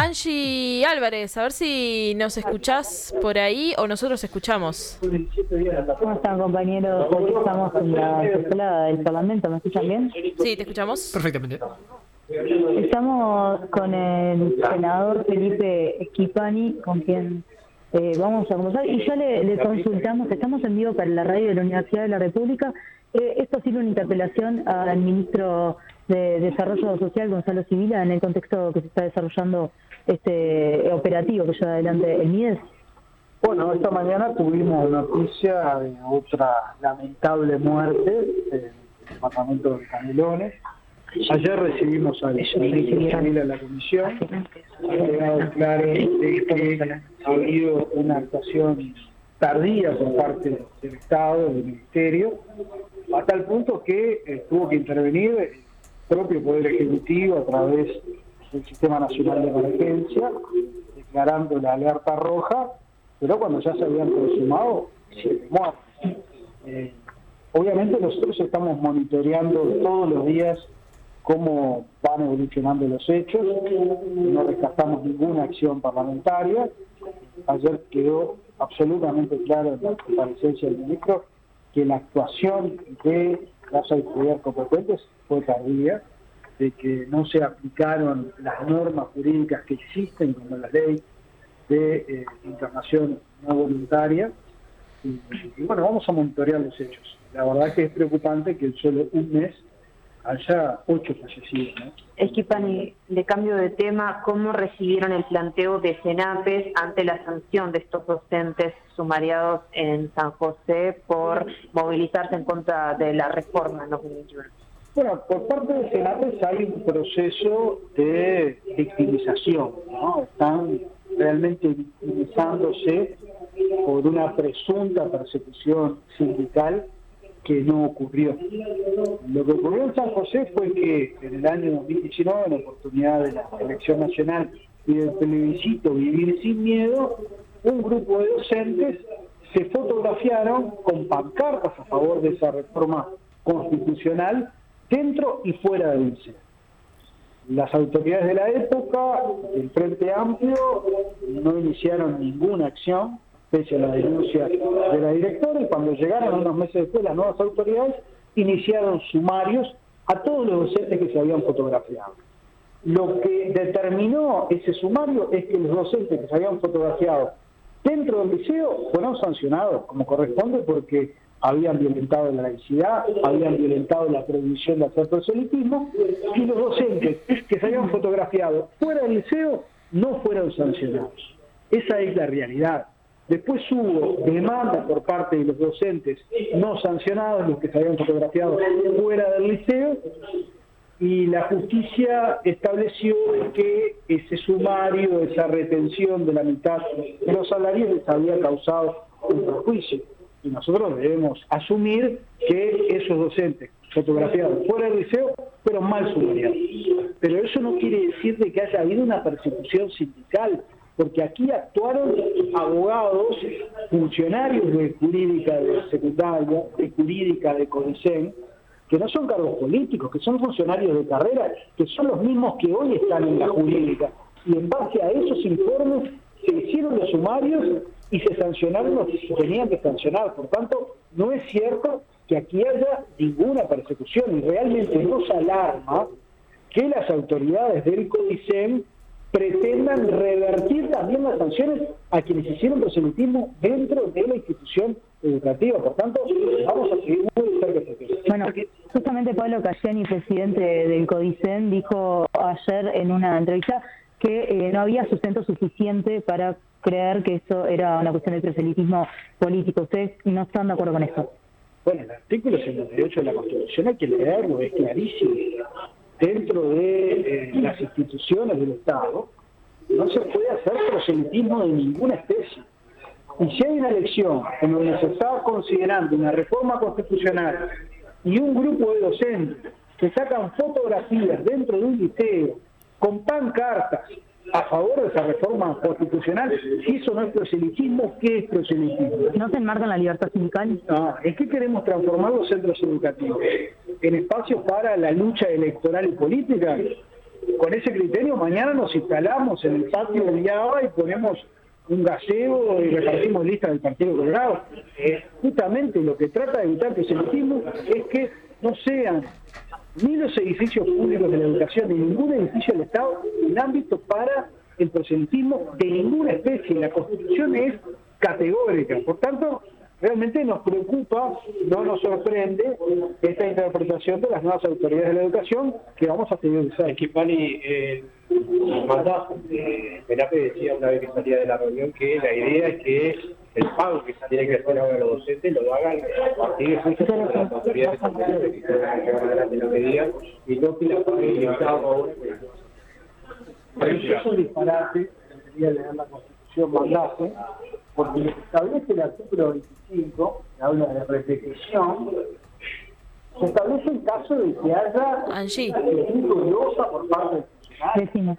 Angie Álvarez, a ver si nos escuchás por ahí o nosotros escuchamos. ¿Cómo están, compañeros? Hoy estamos en la sala del Parlamento, ¿me escuchan bien? Sí, te escuchamos. Perfectamente. Estamos con el senador Felipe Schifani, con quien vamos a conversar, y ya le consultamos, estamos en vivo para la radio de la Universidad de la República. Esto ha sido una interpelación al ministro de Desarrollo Social, Gonzalo Sibila, en el contexto que se está desarrollando este operativo que lleva adelante el MIDES. Bueno, esta mañana tuvimos noticia de otra lamentable muerte en el departamento de Canelones. Ayer recibimos al ministro Sibila en la comisión. Ha quedado claro de que ha habido una actuación tardía por parte del Estado, del Ministerio, a tal punto que tuvo que intervenir el propio Poder Ejecutivo a través del Sistema Nacional de Emergencia, declarando la alerta roja, pero cuando ya se habían consumado 7 muertes. Obviamente nosotros estamos monitoreando todos los días cómo van evolucionando los hechos, no rescatamos ninguna acción parlamentaria. Ayer quedó absolutamente claro en la comparecencia del ministro que la actuación de las autoridades competentes fue tardía, de que no se aplicaron las normas jurídicas que existen, como la ley de internación no voluntaria, y bueno, vamos a monitorear los hechos. La verdad es que es preocupante que en solo un mes haya 8 fallecidos, ¿no? Schifani, de cambio de tema, ¿cómo recibieron el planteo de Senapes ante la sanción de estos docentes sumariados en San José por movilizarse en contra de la reforma en 2021? Bueno, por parte de Senapes hay un proceso de victimización, ¿no? Están realmente victimizándose por una presunta persecución sindical que no ocurrió. Lo que ocurrió en San José fue que en el año 2019, en la oportunidad de la elección nacional y del plebiscito Vivir Sin Miedo, un grupo de docentes se fotografiaron con pancartas a favor de esa reforma constitucional dentro y fuera del liceo. Las autoridades de la época, del Frente Amplio, no iniciaron ninguna acción, pese a la denuncia de la directora, y cuando llegaron unos meses después las nuevas autoridades, iniciaron sumarios a todos los docentes que se habían fotografiado. Lo que determinó ese sumario es que los docentes que se habían fotografiado dentro del liceo fueron sancionados como corresponde, porque habían violentado la laicidad, habían violentado la prohibición de hacer proselitismo, y los docentes que se habían fotografiado fuera del liceo no fueron sancionados. Esa es la realidad. Después hubo demanda por parte de los docentes no sancionados, los que se habían fotografiado fuera del liceo, y la justicia estableció que ese sumario, esa retención de la mitad de los salarios les había causado un perjuicio. Y nosotros debemos asumir que esos docentes fotografiados fuera del liceo fueron mal sumariados. Pero eso no quiere decir de que haya habido una persecución sindical, porque aquí actuaron abogados, funcionarios de jurídica de secundaria, de jurídica de CODICEN, que no son cargos políticos, que son funcionarios de carrera, que son los mismos que hoy están en la jurídica. Y en base a esos informes se hicieron los sumarios y se sancionaron los que se tenían que sancionar. Por tanto, no es cierto que aquí haya ninguna persecución, y realmente nos alarma que las autoridades del CODICEN pretendan revertir también las sanciones a quienes hicieron proselitismo dentro de la institución educativa. Por tanto, vamos a seguir muy cerca de este tema. Bueno, justamente Pablo Cayeni, presidente del CODICEN, dijo ayer en una entrevista que no había sustento suficiente para creer que eso era una cuestión de proselitismo político. ¿Ustedes no están de acuerdo con eso? Bueno, el artículo 58 de la Constitución hay que leerlo, es clarísimo. Dentro de las instituciones del Estado no se puede hacer proselitismo de ninguna especie. Y si hay una elección en donde se está considerando una reforma constitucional y un grupo de docentes que sacan fotografías dentro de un liceo con pancartas a favor de esa reforma constitucional, si eso no es proselitismo, ¿qué es proselitismo? ¿No se enmarca en la libertad sindical? No, es que queremos transformar los centros educativos en espacios para la lucha electoral y política. con ese criterio mañana nos instalamos en el patio del IABA y ponemos un gazebo y repartimos listas del Partido Colorado. Justamente lo que trata de evitar que se legisle es que no sean ni los edificios públicos de la educación, ni ningún edificio del Estado, un ámbito para el proselitismo de ninguna especie. La Constitución es categórica. Por tanto, realmente nos preocupa, no nos sorprende esta interpretación de las nuevas autoridades de la educación que vamos a tener que usar. Schifani, el mandato de Penape decía una vez que salía de la reunión que la idea es que el pago que se tiene que hacer ahora los docentes lo hagan a partir de juicios de las autoridades sanitarias que puedan llevar adelante lo que digan y no que la pague el Estado ahora. Es un disparate, debería leer la Constitución mandato, porque lo que establece el artículo 25, que habla de repetición, se establece en caso de que haya Angie. dolosa por parte del Decimos.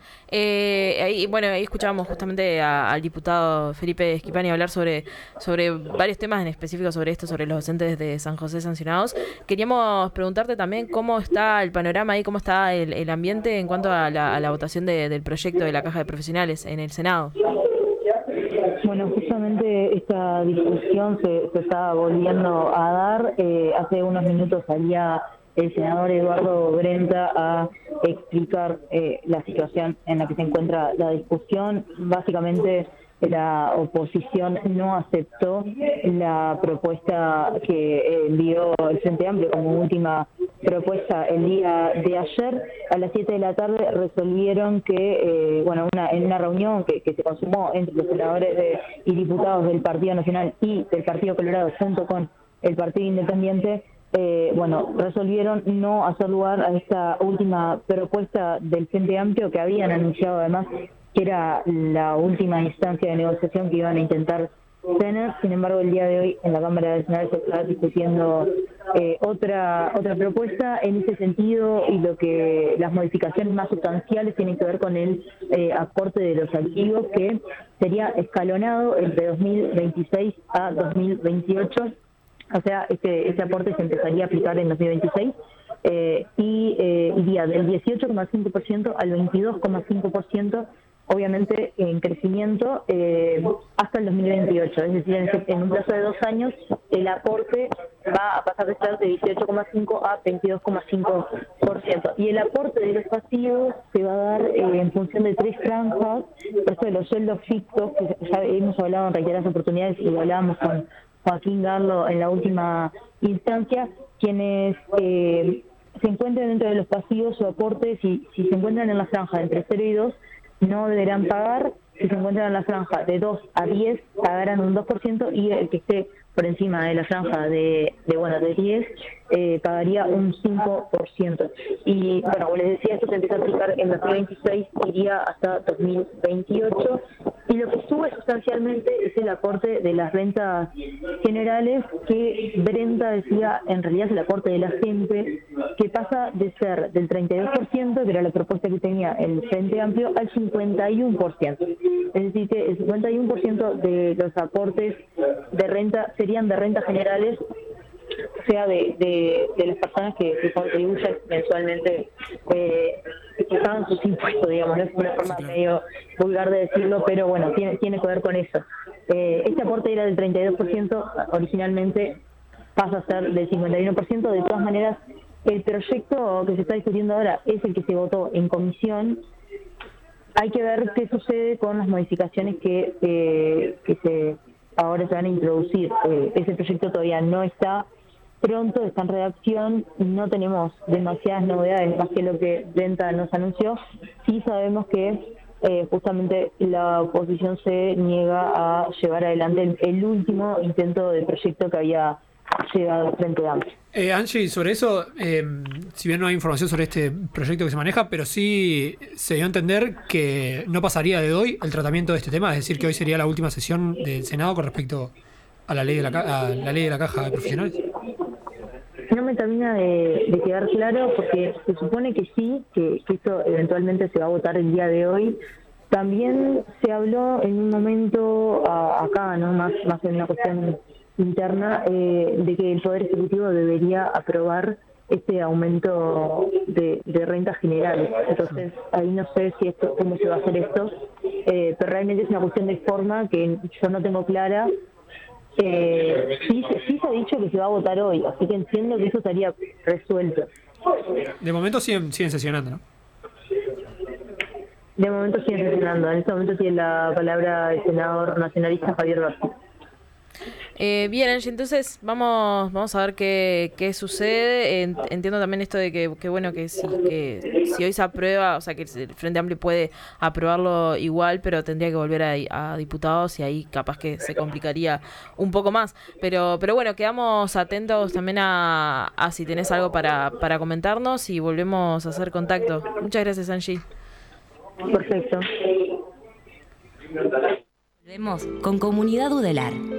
Ahí escuchábamos justamente al diputado Felipe Schifani hablar sobre varios temas en específico sobre esto, sobre los docentes de San José sancionados. Queríamos preguntarte también cómo está el panorama ahí, cómo está el ambiente en cuanto a la votación del proyecto de la Caja de Profesionales en el Senado. Bueno, justamente esta discusión se está volviendo a dar. Hace unos minutos salía el senador Eduardo Brenta a explicar la situación en la que se encuentra la discusión. Básicamente, la oposición no aceptó la propuesta que envió el Frente Amplio como última propuesta el día de ayer. A las 7 de la tarde resolvieron que, en una reunión que se consumó entre los senadores y diputados del Partido Nacional y del Partido Colorado junto con el Partido Independiente, resolvieron no hacer lugar a esta última propuesta del Frente Amplio, que habían anunciado además que era la última instancia de negociación que iban a intentar tener. Sin embargo, el día de hoy en la Cámara de Senadores se está discutiendo otra propuesta en ese sentido, y lo que las modificaciones más sustanciales tienen que ver con el aporte de los activos, que sería escalonado entre 2026 a 2028. O sea, este aporte se empezaría a aplicar en 2026 y iría del 18,5% al 22,5%, obviamente en crecimiento hasta el 2028. Es decir, en un plazo de 2 años el aporte va a pasar de ser de 18,5% a 22,5%. Y el aporte de los pasivos se va a dar en función de 3 franjas. Por eso de los sueldos fijos, que ya hemos hablado en reiteradas oportunidades y hablábamos con Joaquín Garlo en la última instancia, quienes se encuentren dentro de los pasivos, su aporte, si se encuentran en la franja entre 0 y 2, no deberán pagar. Si se encuentran en la franja de 2 a 10, pagarán un 2%, y el que esté por encima de la franja de 10, pagaría un 5%. Y bueno, como les decía, esto se empieza a aplicar en 2026, iría hasta 2028. Y lo que sube sustancialmente es el aporte de las rentas generales, que Brenta decía en realidad es el aporte de la gente, que pasa de ser del 32%, que era la propuesta que tenía el Frente Amplio, al 51%. Es decir, que el 51% de los aportes de renta serían de rentas generales, o sea, de las personas que contribuyen mensualmente, que pagan sus impuestos, digamos. No es una forma medio vulgar de decirlo, pero bueno, tiene que ver con eso. Este aporte era del 32%, originalmente pasa a ser del 51%. De todas maneras, el proyecto que se está discutiendo ahora es el que se votó en comisión. Hay que ver qué sucede con las modificaciones que ahora se van a introducir. Ese proyecto todavía no está pronto, está en redacción, no tenemos demasiadas novedades más que lo que Brenta nos anunció. Sí sabemos que justamente la oposición se niega a llevar adelante el último intento de proyecto que había llegado al Frente Amplio. Angie, sobre eso, si bien no hay información sobre este proyecto que se maneja, pero sí se dio a entender que no pasaría de hoy el tratamiento de este tema, es decir, que hoy sería la última sesión del Senado con respecto a la ley de la Caja de Profesionales. No me termina de quedar claro, porque se supone que sí, que esto eventualmente se va a votar el día de hoy. También se habló en un momento acá, ¿no? más en una cuestión interna, de que el Poder Ejecutivo debería aprobar este aumento de rentas generales. Entonces, ahí no sé si esto, cómo se va a hacer esto, pero realmente es una cuestión de forma que yo no tengo clara. Sí se ha dicho que se va a votar hoy, así que entiendo que eso estaría resuelto. De momento siguen sesionando, ¿no? De momento siguen sesionando. En este momento tiene la palabra el senador nacionalista Javier García. Bien, Angie, entonces vamos a ver qué sucede. Entiendo también esto de que bueno, que si hoy se aprueba, o sea, que el Frente Amplio puede aprobarlo igual, pero tendría que volver a diputados y ahí capaz que se complicaría un poco más. Pero bueno, quedamos atentos también a si tenés algo para comentarnos y volvemos a hacer contacto. Muchas gracias, Angie. Perfecto. Volvemos con Comunidad Udelar.